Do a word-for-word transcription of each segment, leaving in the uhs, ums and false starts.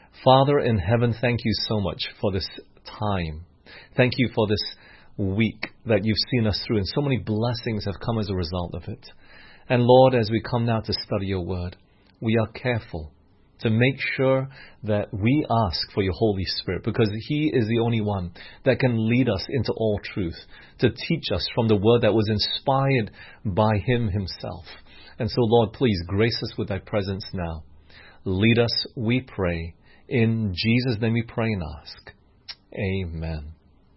Father in heaven, thank you so much for this time. Thank you for this week that you've seen us through, and so many blessings have come as a result of it. And Lord, as we come now to study your word, we are careful to make sure that we ask for your Holy Spirit, because he is the only one that can lead us into all truth, to teach us from the word that was inspired by him himself. And so, Lord, please grace us with thy presence now. Lead us, we pray. In Jesus' name we pray and ask. Amen.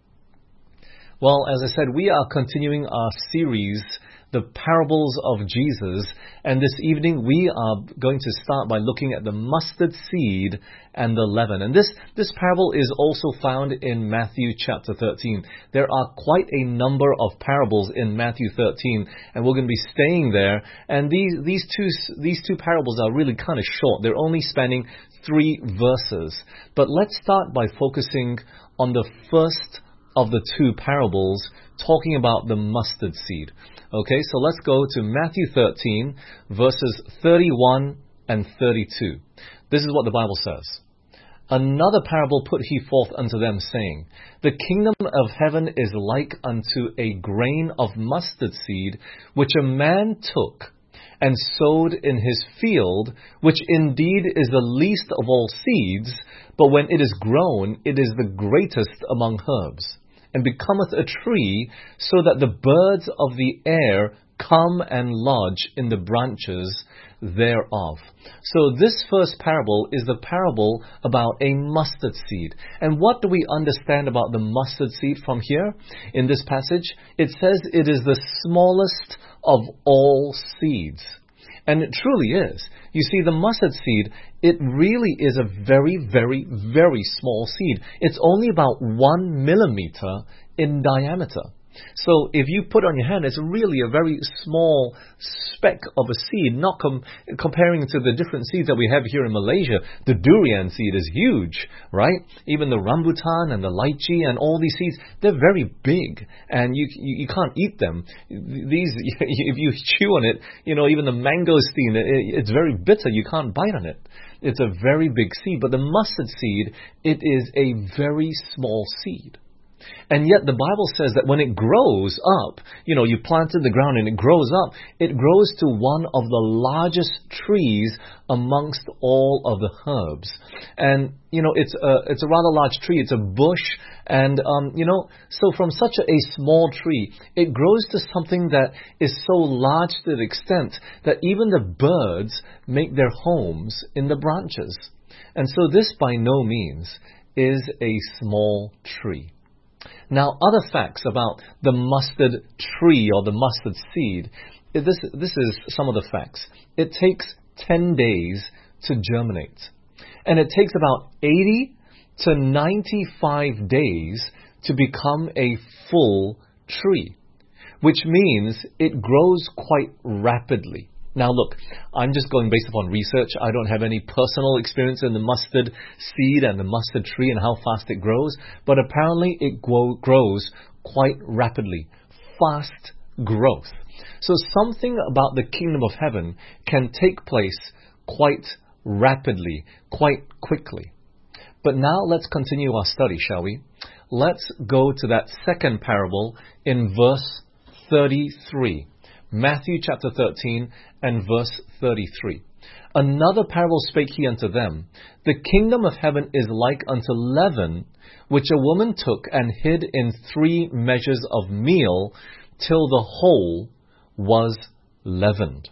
Well, as I said, we are continuing our series, The Parables of Jesus, and this evening we are going to start by looking at the mustard seed and the leaven. And this, this parable is also found in Matthew chapter thirteen. There are quite a number of parables in Matthew thirteen, and we're going to be staying there. And these, these, two, these two parables are really kind of short. They're only spanning three verses. But let's start by focusing on the first of the two parables, talking about the mustard seed. Okay, so let's go to Matthew thirteen, verses thirty-one and thirty-two. This is what the Bible says. Another parable put he forth unto them, saying, The kingdom of heaven is like unto a grain of mustard seed, which a man took and sowed in his field, which indeed is the least of all seeds, but when it is grown, it is the greatest among herbs, and becometh a tree, so that the birds of the air come and lodge in the branches thereof. So this first parable is the parable about a mustard seed. And what do we understand about the mustard seed from here in this passage? It says it is the smallest of all seeds. And it truly is. You see, the mustard seed, it really is a very, very, very small seed. It's only about one millimeter in diameter. So if you put on your hand, it's really a very small speck of a seed, not com- comparing to the different seeds that we have here in Malaysia. The durian seed is huge, right? Even the rambutan and the lychee and all these seeds, they're very big, and you you, you can't eat them. These, if you chew on it, you know, even the mangosteen, it, it's very bitter. You can't bite on it. It's a very big seed, but the mustard seed, it is a very small seed. And yet the Bible says that when it grows up, you know, you plant it in the ground and it grows up, it grows to one of the largest trees amongst all of the herbs. And, you know, it's a, it's a rather large tree. It's a bush. And, um, you know, so from such a, a small tree, it grows to something that is so large to the extent that even the birds make their homes in the branches. And so this by no means is a small tree. Now, other facts about the mustard tree or the mustard seed, this, this is some of the facts. It takes ten days to germinate. And it takes about eighty to ninety-five days to become a full tree, which means it grows quite rapidly. Now look, I'm just going based upon research. I don't have any personal experience in the mustard seed and the mustard tree and how fast it grows, but apparently it grow, grows quite rapidly. Fast growth. So something about the kingdom of heaven can take place quite rapidly, quite quickly. But now let's continue our study, shall we? Let's go to that second parable in verse thirty-three. Matthew chapter thirteen and verse thirty-three. Another parable spake he unto them, The kingdom of heaven is like unto leaven, which a woman took and hid in three measures of meal, till the whole was leavened.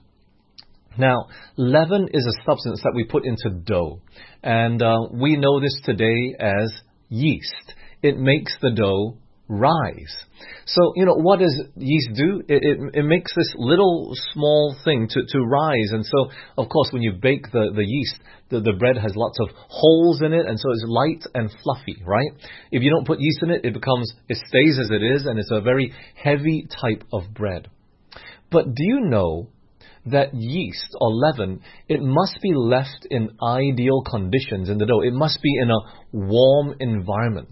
Now, leaven is a substance that we put into dough, and uh, we know this today as yeast. It makes the dough rise. So, you know, what does yeast do? It, it, it makes this little small thing to, to rise. And so, of course, when you bake the, the yeast, the, the bread has lots of holes in it, and so it's light and fluffy, right? If you don't put yeast in it, it becomes, it stays as it is, and it's a very heavy type of bread. But do you know that yeast or leaven, it must be left in ideal conditions in the dough. It must be in a warm environment.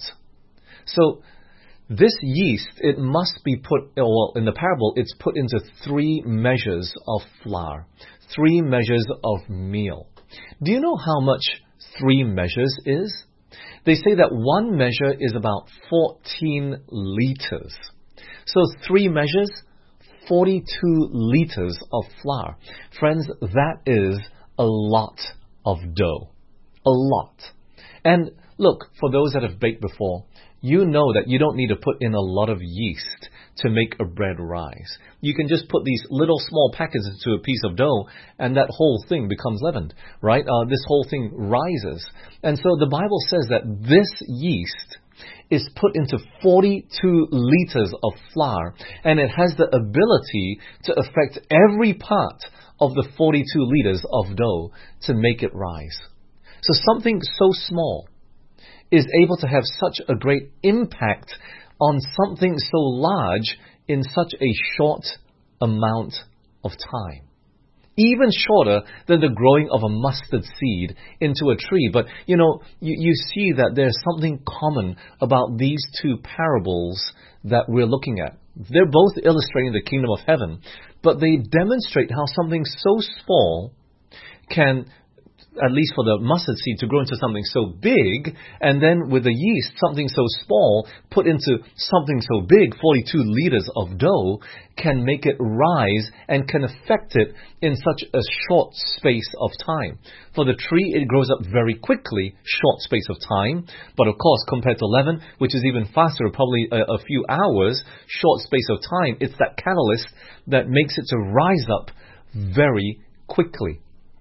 So, this yeast, it must be put, well, in the parable, it's put into three measures of flour, three measures of meal. Do you know how much three measures is? They say that one measure is about fourteen liters. So three measures, forty-two liters of flour. Friends, that is a lot of dough. A lot. And look, for those that have baked before, you know that you don't need to put in a lot of yeast to make a bread rise. You can just put these little small packets into a piece of dough and that whole thing becomes leavened, right? Uh, this whole thing rises. And so the Bible says that this yeast is put into forty-two liters of flour, and it has the ability to affect every part of the forty-two liters of dough to make it rise. So something so small is able to have such a great impact on something so large in such a short amount of time. Even shorter than the growing of a mustard seed into a tree. But, you know, you, you see that there's something common about these two parables that we're looking at. They're both illustrating the kingdom of heaven, but they demonstrate how something so small can, at least for the mustard seed, to grow into something so big, and then with the yeast, something so small put into something so big, forty-two liters of dough, can make it rise and can affect it in such a short space of time. For the tree, it grows up very quickly, short space of time, but of course, compared to leaven, which is even faster, probably a, a few hours, short space of time, it's that catalyst that makes it to rise up very quickly.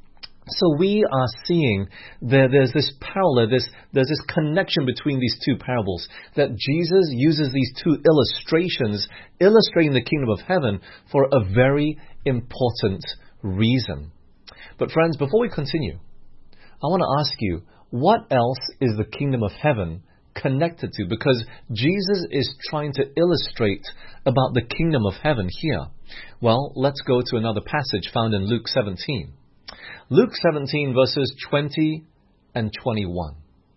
So we are seeing that there's this parallel, there's, there's this connection between these two parables, that Jesus uses these two illustrations, illustrating the kingdom of heaven for a very important reason. But friends, before we continue, I want to ask you, what else is the kingdom of heaven connected to? Because Jesus is trying to illustrate about the kingdom of heaven here. Well, let's go to another passage found in Luke seventeen. Luke seventeen, verses twenty and twenty-one.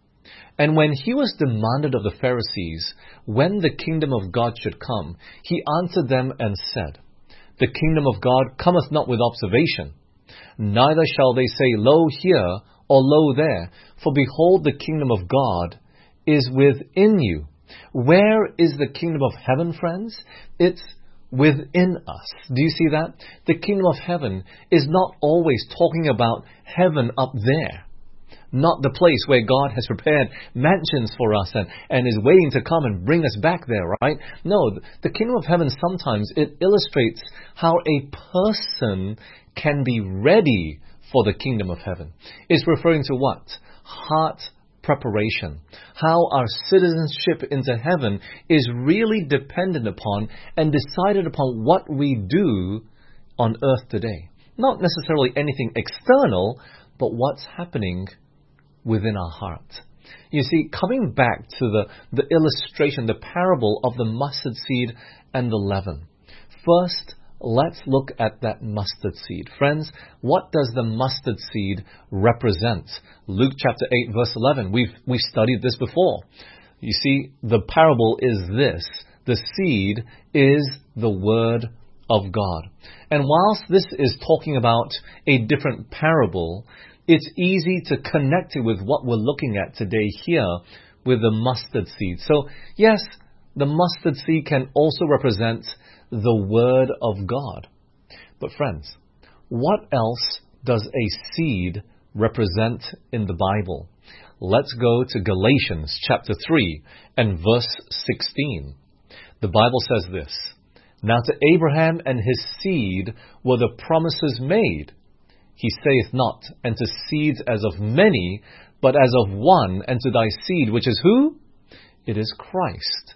And when he was demanded of the Pharisees when the kingdom of God should come, he answered them and said, The kingdom of God cometh not with observation, neither shall they say, Lo here, or lo there, for behold, the kingdom of God is within you. Where is the kingdom of heaven, friends? It's within us. Do you see that? The kingdom of heaven is not always talking about heaven up there. Not the place where God has prepared mansions for us and, and is waiting to come and bring us back there, right? No, the kingdom of heaven sometimes it illustrates how a person can be ready for the kingdom of heaven. It's referring to what? Heart preparation. How our citizenship into heaven is really dependent upon and decided upon what we do on earth today. Not necessarily anything external, but what's happening within our heart. You see, coming back to the, the illustration, the parable of the mustard seed and the leaven. First, let's look at that mustard seed. Friends, what does the mustard seed represent? Luke chapter eight, verse eleven. We've, we've studied this before. You see, the parable is this. The seed is the word of God. And whilst this is talking about a different parable, it's easy to connect it with what we're looking at today here with the mustard seed. So, yes, the mustard seed can also represent the Word of God. But friends, what else does a seed represent in the Bible? Let's go to Galatians chapter three and verse sixteen. The Bible says this, Now to Abraham and his seed were the promises made. He saith not, and to seeds as of many, but as of one, and to thy seed, which is who? It is Christ.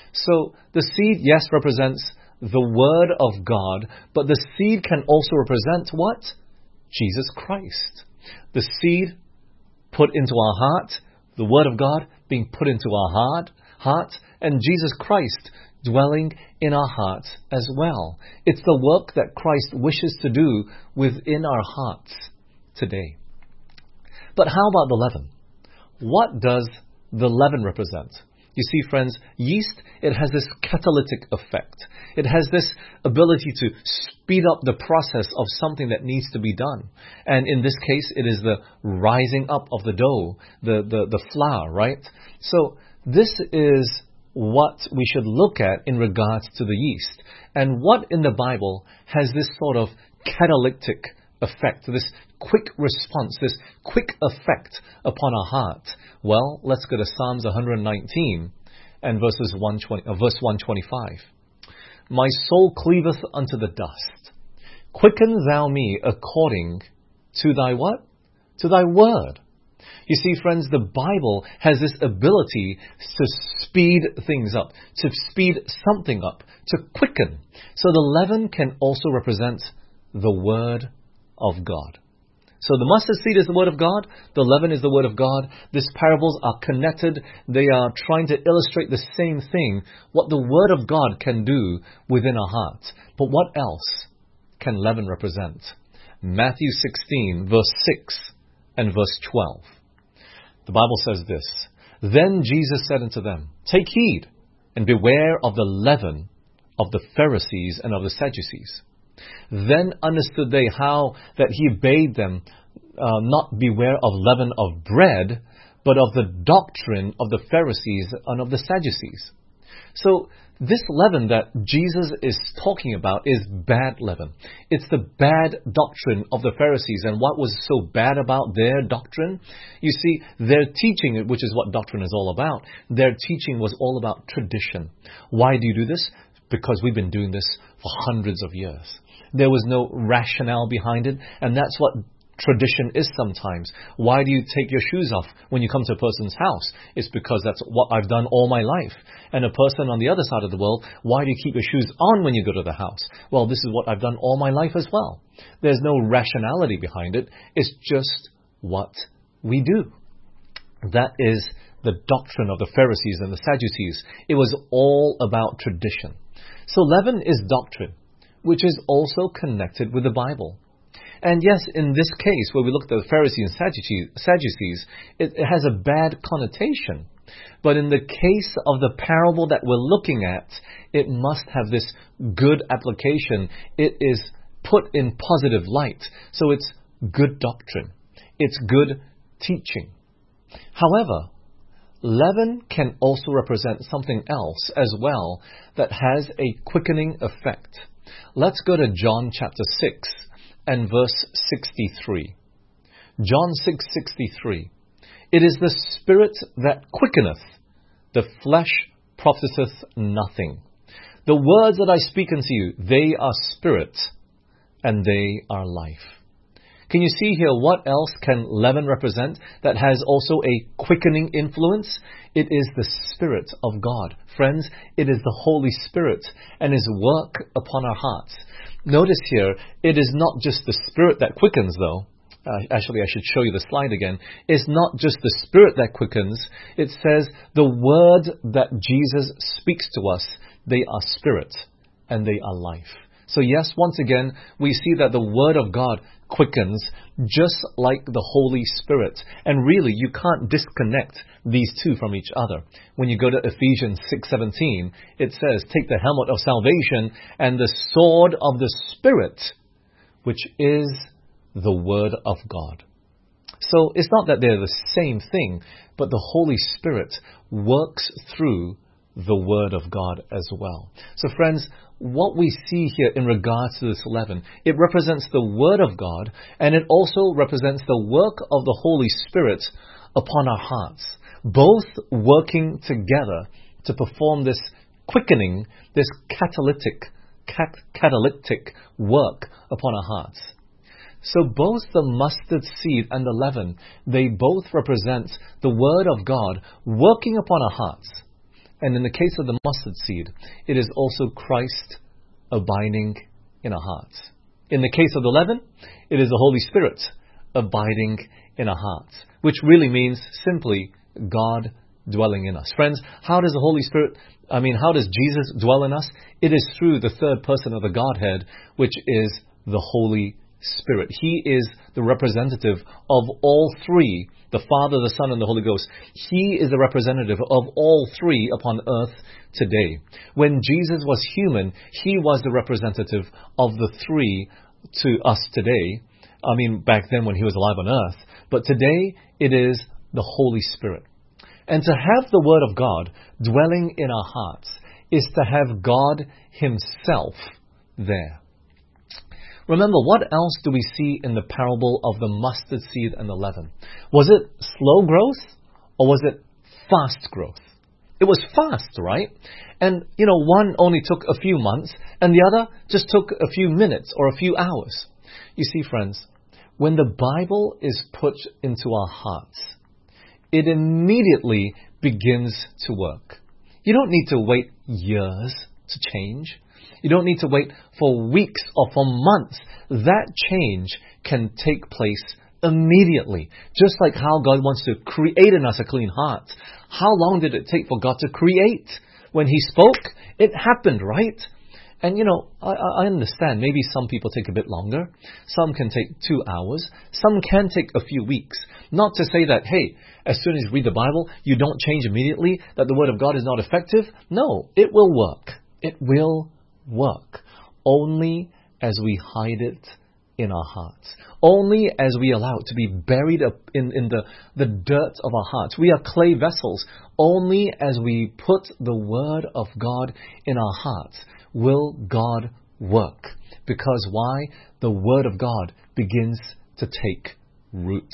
So the seed, yes, represents the Word of God, but the seed can also represent what? Jesus Christ. The seed put into our heart, the Word of God being put into our heart, heart, and Jesus Christ dwelling in our hearts as well. It's the work that Christ wishes to do within our hearts today. But how about the leaven? What does the leaven represent? You see, friends, yeast, it has this catalytic effect. It has this ability to speed up the process of something that needs to be done. And in this case, it is the rising up of the dough, the, the, the flour, right? So this is what we should look at in regards to the yeast. And what in the Bible has this sort of catalytic effect, this quick response, this quick effect upon our heart? Well, let's go to Psalms one nineteen and verses one twenty, uh, verse one twenty-five. My soul cleaveth unto the dust. Quicken thou me according to thy what? To thy word. You see, friends, the Bible has this ability to speed things up, to speed something up, to quicken. So the leaven can also represent the Word of God. So the mustard seed is the Word of God. The leaven is the Word of God. These parables are connected. They are trying to illustrate the same thing, what the Word of God can do within our hearts. But what else can leaven represent? Matthew sixteen, verse six and verse twelve. The Bible says this, Then Jesus said unto them, Take heed, and beware of the leaven of the Pharisees and of the Sadducees. Then understood they how that he bade them uh, not beware of leaven of bread, but of the doctrine of the Pharisees and of the Sadducees. So this leaven that Jesus is talking about is bad leaven. It's the bad doctrine of the Pharisees. And what was so bad about their doctrine? You see, their teaching, which is what doctrine is all about, their teaching was all about tradition. Why do you do this? Because we've been doing this for hundreds of years. There was no rationale behind it, and that's what tradition is sometimes. Why do you take your shoes off when you come to a person's house? It's because that's what I've done all my life. And a person on the other side of the world, why do you keep your shoes on when you go to the house? Well, this is what I've done all my life as well. There's no rationality behind it. It's just what we do. That is the doctrine of the Pharisees and the Sadducees. It was all about tradition. So leaven is doctrine, which is also connected with the Bible. And yes, in this case, where we look at the Pharisees and Sadducees, it, it has a bad connotation. But in the case of the parable that we're looking at, it must have this good application. It is put in positive light. So it's good doctrine. It's good teaching. However, leaven can also represent something else as well that has a quickening effect. Let's go to John chapter six and verse sixty-three. John six sixty-three. It is the Spirit that quickeneth, the flesh profiteth nothing. The words that I speak unto you, they are spirit, and they are life. Can you see here what else can leaven represent that has also a quickening influence? It is the Spirit of God. Friends, it is the Holy Spirit and His work upon our hearts. Notice here, it is not just the Spirit that quickens though. Uh, actually, I should show you the slide again. It's not just the Spirit that quickens. It says the word that Jesus speaks to us, they are spirit and they are life. So yes, once again, we see that the Word of God quickens just like the Holy Spirit. And really, you can't disconnect these two from each other. When you go to Ephesians six seventeen, it says, take the helmet of salvation and the sword of the Spirit, which is the Word of God. So it's not that they're the same thing, but the Holy Spirit works through the Word of God as well. So friends, what we see here in regards to this leaven, it represents the Word of God, and it also represents the work of the Holy Spirit upon our hearts, both working together to perform this quickening, this catalytic, cat, catalytic work upon our hearts. So both the mustard seed and the leaven, they both represent the Word of God working upon our hearts. And in the case of the mustard seed, it is also Christ abiding in our hearts. In the case of the leaven, it is the Holy Spirit abiding in our hearts, which really means simply God dwelling in us. Friends, how does the Holy Spirit, I mean, how does Jesus dwell in us? It is through the third person of the Godhead, which is the Holy Spirit. He is the representative of all three, the Father, the Son, and the Holy Ghost. He is the representative of all three upon earth today. When Jesus was human, He was the representative of the three to us today. I mean, back then when He was alive on earth. But today, it is the Holy Spirit. And to have the Word of God dwelling in our hearts is to have God Himself there. Remember, what else do we see in the parable of the mustard seed and the leaven? Was it slow growth or was it fast growth? It was fast, right? And, you know, one only took a few months and the other just took a few minutes or a few hours. You see, friends, when the Bible is put into our hearts, it immediately begins to work. You don't need to wait years to change. You don't need to wait for weeks or for months. That change can take place immediately. Just like how God wants to create in us a clean heart. How long did it take for God to create? When He spoke, it happened, right? And you know, I, I understand. Maybe some people take a bit longer. Some can take two hours. Some can take a few weeks. Not to say that, hey, as soon as you read the Bible, you don't change immediately, that the Word of God is not effective. No, it will work. It will work. Only as we hide it in our hearts. Only as we allow it to be buried up in, in the, the dirt of our hearts. We are clay vessels. Only as we put the Word of God in our hearts will God work. Because why? The Word of God begins to take root.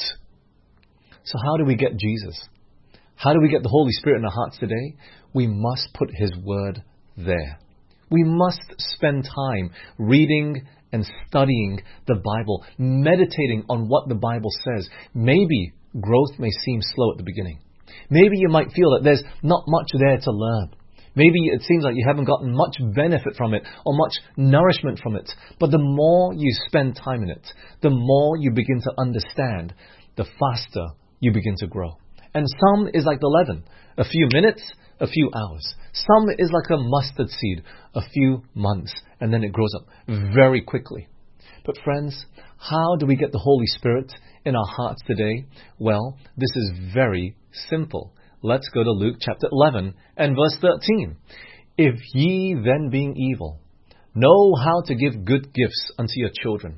So how do we get Jesus? How do we get the Holy Spirit in our hearts today? We must put His Word there. We must spend time reading and studying the Bible, meditating on what the Bible says. Maybe growth may seem slow at the beginning. Maybe you might feel that there's not much there to learn. Maybe it seems like you haven't gotten much benefit from it or much nourishment from it. But the more you spend time in it, the more you begin to understand, the faster you begin to grow. And some is like the leaven, a few minutes, a few hours. Some is like a mustard seed, a few months, and then it grows up very quickly. But friends, how do we get the Holy Spirit in our hearts today? Well, this is very simple. Let's go to Luke chapter eleven and verse thirteen. If ye then being evil know how to give good gifts unto your children,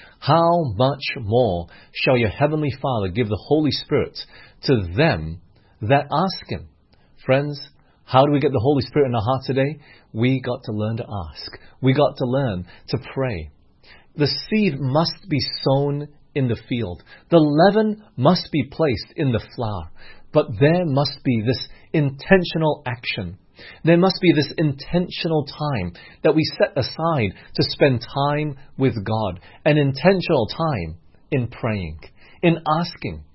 how much more shall your heavenly Father give the Holy Spirit to them that ask Him? Friends, how do we get the Holy Spirit in our heart today? We got to learn to ask. We got to learn to pray. The seed must be sown in the field. The leaven must be placed in the flour. But there must be this intentional action. There must be this intentional time that we set aside to spend time with God. An intentional time in praying, in asking.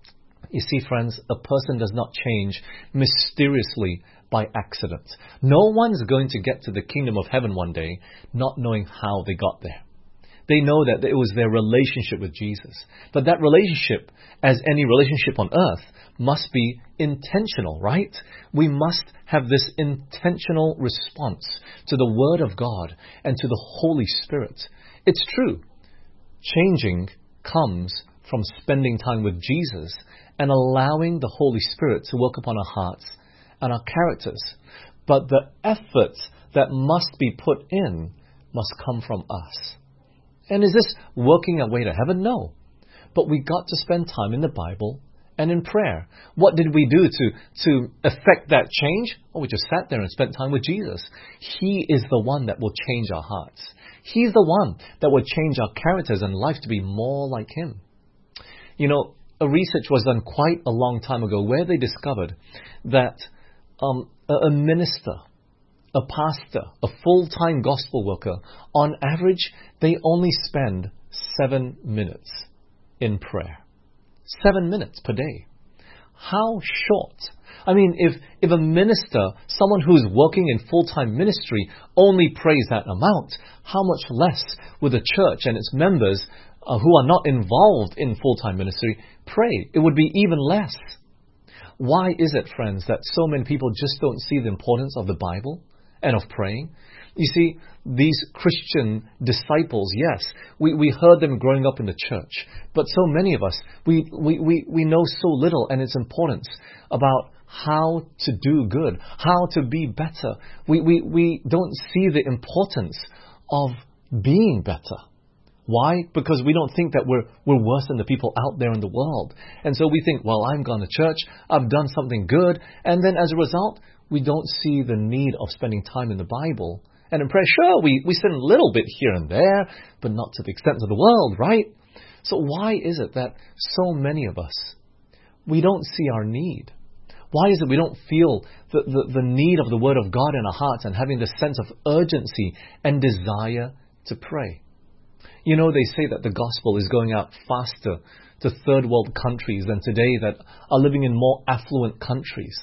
You see, friends, a person does not change mysteriously by accident. No one's going to get to the kingdom of heaven one day not knowing how they got there. They know that it was their relationship with Jesus. But that relationship, as any relationship on earth, must be intentional, right? We must have this intentional response to the Word of God and to the Holy Spirit. It's true. Changing comes from spending time with Jesus and allowing the Holy Spirit to work upon our hearts and our characters. But the effort that must be put in must come from us. And is this working our way to heaven? No. But we got to spend time in the Bible and in prayer. What did we do to, to effect that change? Oh, we just sat there and spent time with Jesus. He is the one that will change our hearts. He's the one that will change our characters and life to be more like Him. You know, a research was done quite a long time ago where they discovered that um, a, a minister, a pastor, a full-time gospel worker, on average, they only spend seven minutes in prayer. Seven minutes per day. How short? I mean, if, if a minister, someone who's working in full-time ministry, only prays that amount, how much less would the church and its members uh, who are not involved in full-time ministry pray? It would be even less. Why is it, friends, that so many people just don't see the importance of the Bible and of praying? You see, these Christian disciples, yes, we, we heard them growing up in the church, but so many of us, we, we, we, we know so little and its importance about how to do good, how to be better. We, we, we don't see the importance of being better. Why? Because we don't think that we're we're worse than the people out there in the world. And so we think, well, I'm gone to church, I've done something good, and then as a result, we don't see the need of spending time in the Bible. And in prayer, sure, we, we sin a little bit here and there, but not to the extent of the world, right? So why is it that so many of us, we don't see our need? Why is it we don't feel the, the, the need of the Word of God in our hearts and having this sense of urgency and desire to pray? You know, they say that the gospel is going out faster to third world countries than today that are living in more affluent countries.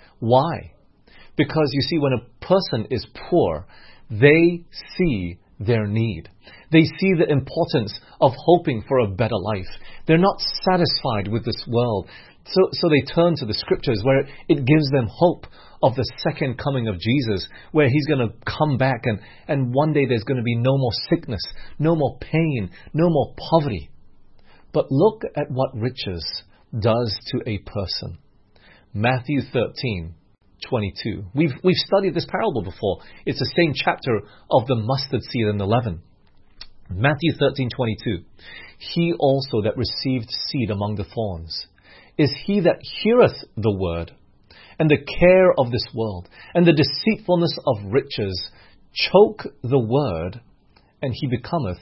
Why? Because you see, when a person is poor, they see their need. They see the importance of hoping for a better life. They're not satisfied with this world. So, so they turn to the scriptures where it gives them hope of the second coming of Jesus, where He's going to come back and, and one day there's going to be no more sickness, no more pain, no more poverty. But look at what riches does to a person. Matthew thirteen twenty-two. We've, we've studied this parable before. It's the same chapter of the mustard seed and the leaven. Matthew thirteen twenty-two. He also that received seed among the thorns is he that heareth the word, and the care of this world, and the deceitfulness of riches choke the word, and he becometh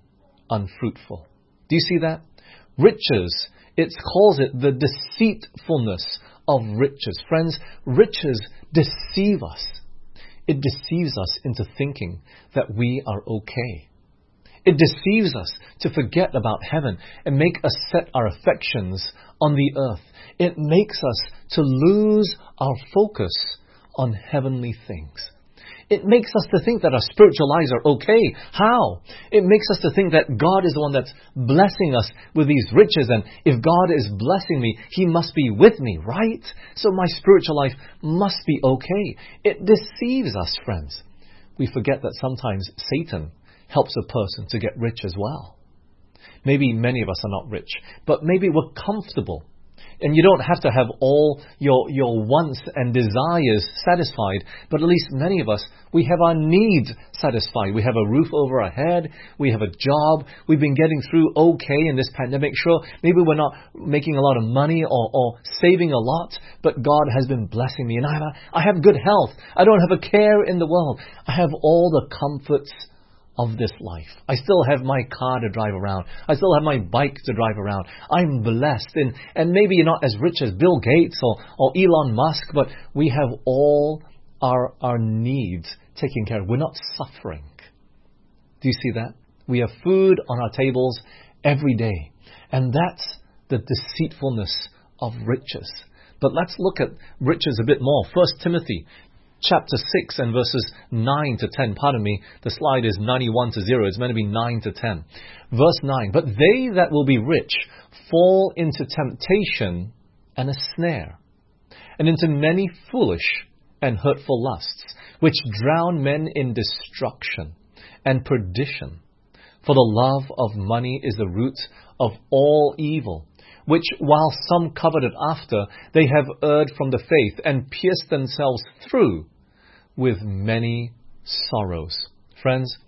unfruitful. Do you see that? Riches, it calls it the deceitfulness of riches. Friends, riches deceive us. It deceives us into thinking that we are okay. It deceives us to forget about heaven and make us set our affections on the earth. It makes us to lose our focus on heavenly things. It makes us to think that our spiritual lives are okay. How? It makes us to think that God is the one that's blessing us with these riches, and if God is blessing me, He must be with me, right? So my spiritual life must be okay. It deceives us, friends. We forget that sometimes Satan helps a person to get rich as well. Maybe many of us are not rich, but maybe we're comfortable. And you don't have to have all your your wants and desires satisfied, but at least many of us, we have our needs satisfied. We have a roof over our head, we have a job, we've been getting through okay in this pandemic. Sure, maybe we're not making a lot of money or, or saving a lot, but God has been blessing me, and I have, a, I have good health. I don't have a care in the world. I have all the comforts of this life. I still have my car to drive around. I still have my bike to drive around. I'm blessed. And, and maybe you're not as rich as Bill Gates or, or Elon Musk, but we have all our, our needs taken care of. We're not suffering. Do you see that? We have food on our tables every day. And that's the deceitfulness of riches. But let's look at riches a bit more. First Timothy chapter six and verses nine to ten. Pardon me, the slide is ninety-one to zero. It's meant to be nine to ten. Verse nine. But they that will be rich fall into temptation and a snare, and into many foolish and hurtful lusts, which drown men in destruction and perdition. For the love of money is the root of all evil, which while some coveted after, they have erred from the faith and pierced themselves through with many sorrows. Friends,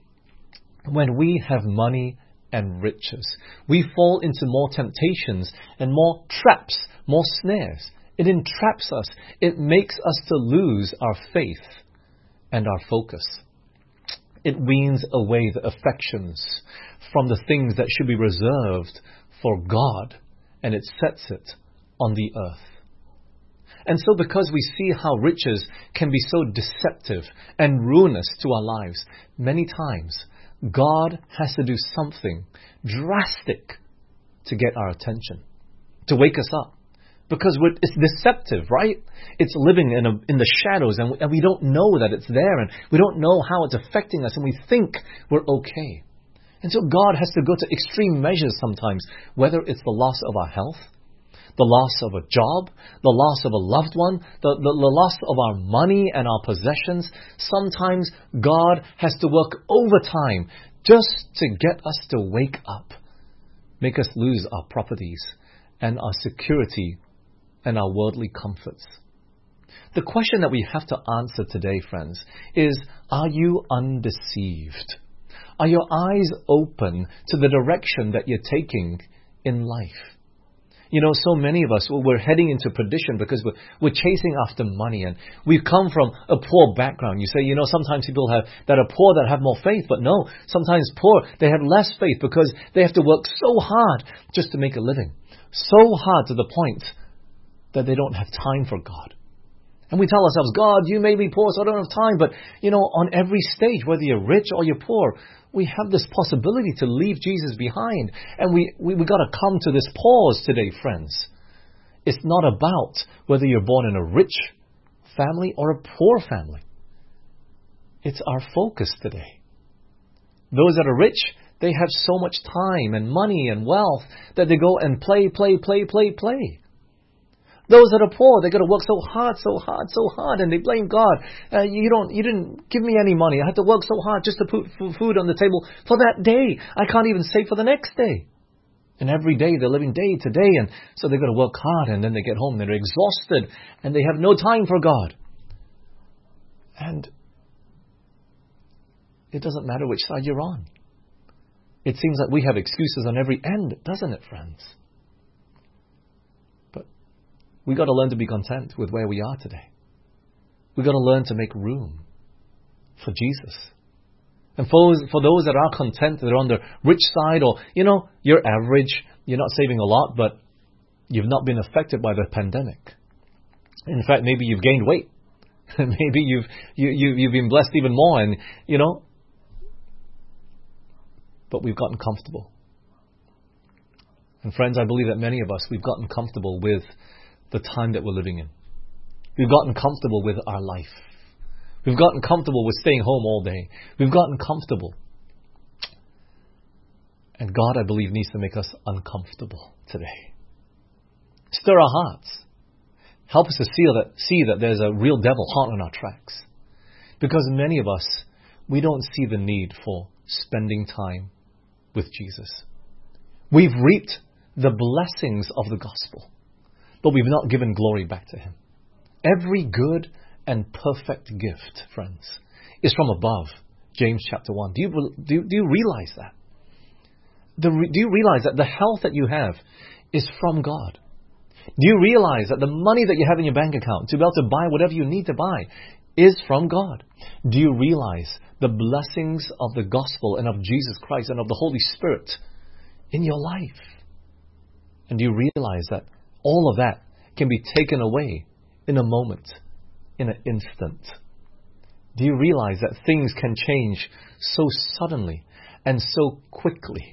when we have money and riches, we fall into more temptations and more traps, more snares. It entraps us. It makes us to lose our faith and our focus. It weans away the affections from the things that should be reserved for God, and it sets it on the earth. And so because we see how riches can be so deceptive and ruinous to our lives, many times God has to do something drastic to get our attention, to wake us up. Because we're, it's deceptive, right? It's living in, a, in the shadows, and we, and we don't know that it's there, and we don't know how it's affecting us, and we think we're okay. And so God has to go to extreme measures sometimes, whether it's the loss of our health, the loss of a job, the loss of a loved one, the, the, the loss of our money and our possessions. Sometimes God has to work overtime just to get us to wake up, make us lose our properties and our security and our worldly comforts. The question that we have to answer today, friends, is, are you undeceived? Are your eyes open to the direction that you're taking in life? You know, so many of us, well, we're heading into perdition because we're, we're chasing after money, and we've come from a poor background. You say, you know, sometimes people have that are poor that have more faith, but no, sometimes poor, they have less faith because they have to work so hard just to make a living. So hard to the point that they don't have time for God. And we tell ourselves, God, you may be poor, so I don't have time. But, you know, on every stage, whether you're rich or you're poor, we have this possibility to leave Jesus behind. And we, we, we got to come to this pause today, friends. It's not about whether you're born in a rich family or a poor family. It's our focus today. Those that are rich, they have so much time and money and wealth that they go and play, play, play, play, play. Those that are poor, they got to work so hard, so hard, so hard, and they blame God. Uh, you don't, you didn't give me any money. I had to work so hard just to put food on the table for that day. I can't even save for the next day. And every day they're living day to day, and so they've got to work hard, and then they get home and they're exhausted, and they have no time for God. And it doesn't matter which side you're on. It seems like we have excuses on every end, doesn't it, friends? We've got to learn to be content with where we are today. We've got to learn to make room for Jesus. And for those, for those that are content, that are on the rich side, or, you know, you're average, you're not saving a lot, but you've not been affected by the pandemic. In fact, maybe you've gained weight. Maybe you've, you, you, you've been blessed even more, and, you know, but we've gotten comfortable. And friends, I believe that many of us, we've gotten comfortable with the time that we're living in. We've gotten comfortable with our life. We've gotten comfortable with staying home all day. We've gotten comfortable. And God, I believe, needs to make us uncomfortable today. Stir our hearts. Help us to see that, see that there's a real devil hot on our tracks. Because many of us, we don't see the need for spending time with Jesus. We've reaped the blessings of the gospel, but we've not given glory back to Him. Every good and perfect gift, friends, is from above. James chapter one. Do you, do, do you realize that? The, do you realize that the health that you have is from God? Do you realize that the money that you have in your bank account to be able to buy whatever you need to buy is from God? Do you realize the blessings of the gospel and of Jesus Christ and of the Holy Spirit in your life? And do you realize that all of that can be taken away in a moment, in an instant? Do you realize that things can change so suddenly and so quickly?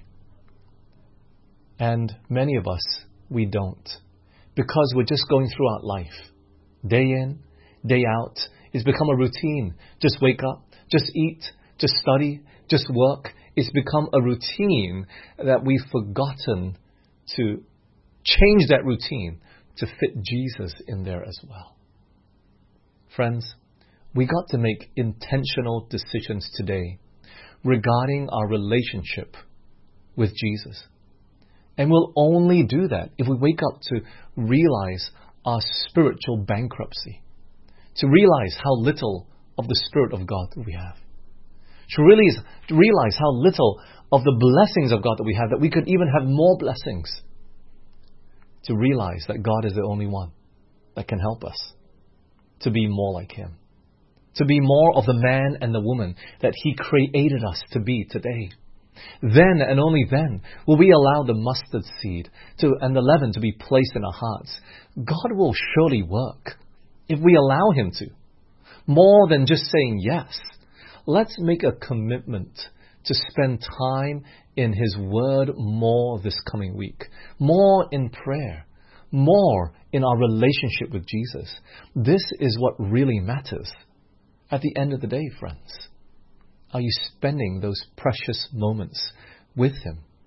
And many of us, we don't. Because we're just going throughout life. Day in, day out. It's become a routine. Just wake up, just eat, just study, just work. It's become a routine that we've forgotten to change that routine to fit Jesus in there as well. Friends, we got to make intentional decisions today regarding our relationship with Jesus. And we'll only do that if we wake up to realize our spiritual bankruptcy, to realize how little of the Spirit of God that we have, to realize, to realize how little of the blessings of God that we have, that we could even have more blessings, to realize that God is the only one that can help us to be more like Him, to be more of the man and the woman that He created us to be today. Then and only then will we allow the mustard seed to, and the leaven to be placed in our hearts. God will surely work if we allow Him to. More than just saying yes, let's make a commitment to spend time in His Word more this coming week, more in prayer, more in our relationship with Jesus. This is what really matters at the end of the day, friends. Are you spending those precious moments with Him?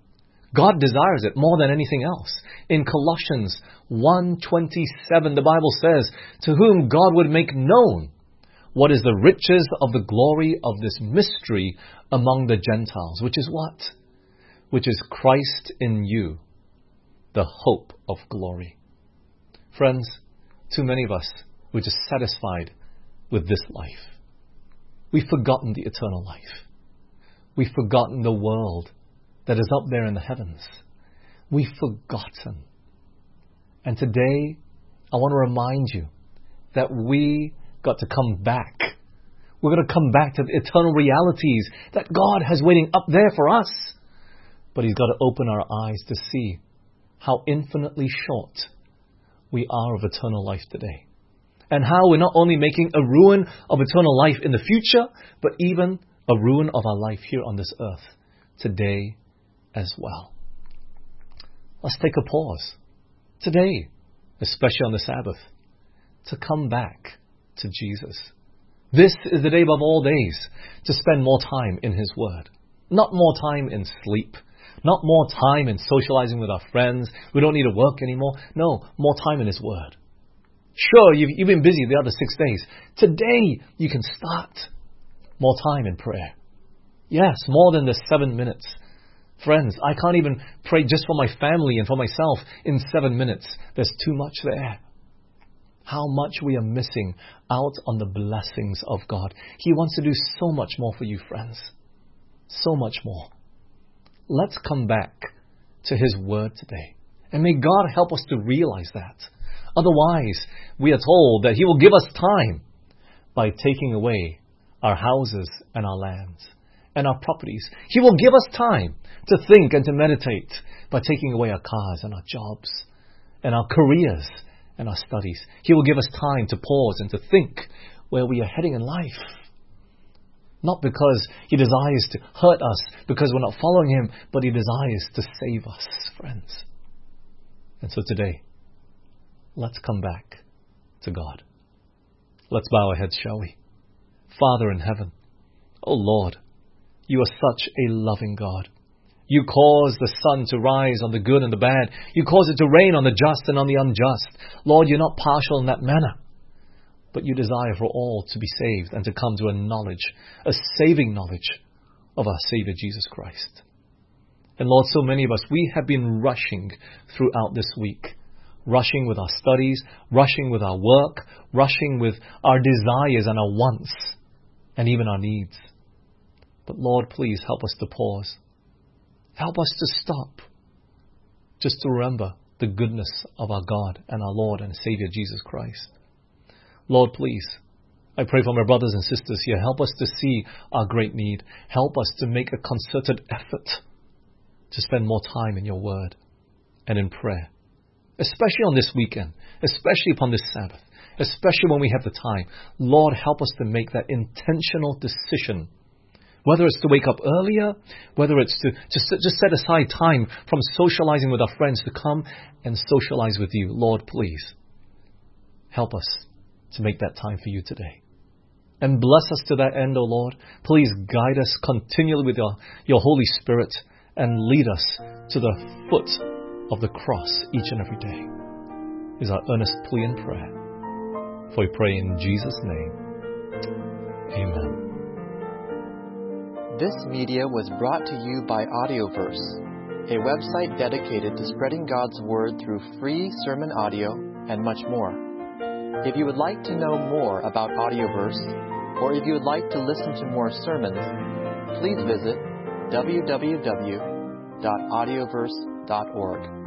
God desires it more than anything else. In Colossians one twenty-seven, the Bible says, to whom God would make known what is the riches of the glory of this mystery among the Gentiles, which is what? Which is Christ in you, the hope of glory. Friends, too many of us, we're just satisfied with this life. We've forgotten the eternal life. We've forgotten the world that is up there in the heavens. We've forgotten. And today, I want to remind you that we got to come back. We're going to come back to the eternal realities that God has waiting up there for us. But He's got to open our eyes to see how infinitely short we are of eternal life today. And how we're not only making a ruin of eternal life in the future, but even a ruin of our life here on this earth today as well. Let's take a pause today, especially on the Sabbath, to come back to Jesus. This is the day above all days to spend more time in His Word. Not more time in sleep. Not more time in socializing with our friends. We don't need to work anymore. No, more time in His Word. Sure, you've, you've been busy the other six days. Today, you can start more time in prayer. Yes, more than the seven minutes. Friends, I can't even pray just for my family and for myself in seven minutes. There's too much there. How much we are missing out on the blessings of God. He wants to do so much more for you, friends. So much more. Let's come back to His Word today. And may God help us to realize that. Otherwise, we are told that He will give us time by taking away our houses and our lands and our properties. He will give us time to think and to meditate by taking away our cars and our jobs and our careers and our studies. He will give us time to pause and to think where we are heading in life. Not because He desires to hurt us because we're not following Him, but He desires to save us, friends. And so today, let's come back to God. Let's bow our heads, shall we? Father in heaven, oh Lord, You are such a loving God. You cause the sun to rise on the good and the bad. You cause it to rain on the just and on the unjust. Lord, You're not partial in that manner. But You desire for all to be saved and to come to a knowledge, a saving knowledge of our Savior Jesus Christ. And Lord, so many of us, we have been rushing throughout this week. Rushing with our studies, rushing with our work, rushing with our desires and our wants, and even our needs. But Lord, please help us to pause. Help us to stop. Just to remember the goodness of our God and our Lord and Savior Jesus Christ. Lord, please, I pray for my brothers and sisters here. Help us to see our great need. Help us to make a concerted effort to spend more time in Your Word and in prayer. Especially on this weekend. Especially upon this Sabbath. Especially when we have the time. Lord, help us to make that intentional decision. Whether it's to wake up earlier, whether it's to just, just set aside time from socializing with our friends to come and socialize with You. Lord, please, help us to make that time for You today. And bless us to that end, O Lord. Please guide us continually with Your, your Holy Spirit and lead us to the foot of the cross each and every day. Is our earnest plea and prayer. For we pray in Jesus' name. Amen. This media was brought to you by Audioverse, a website dedicated to spreading God's Word through free sermon audio and much more. If you would like to know more about Audioverse, or if you would like to listen to more sermons, please visit w w w dot audioverse dot org.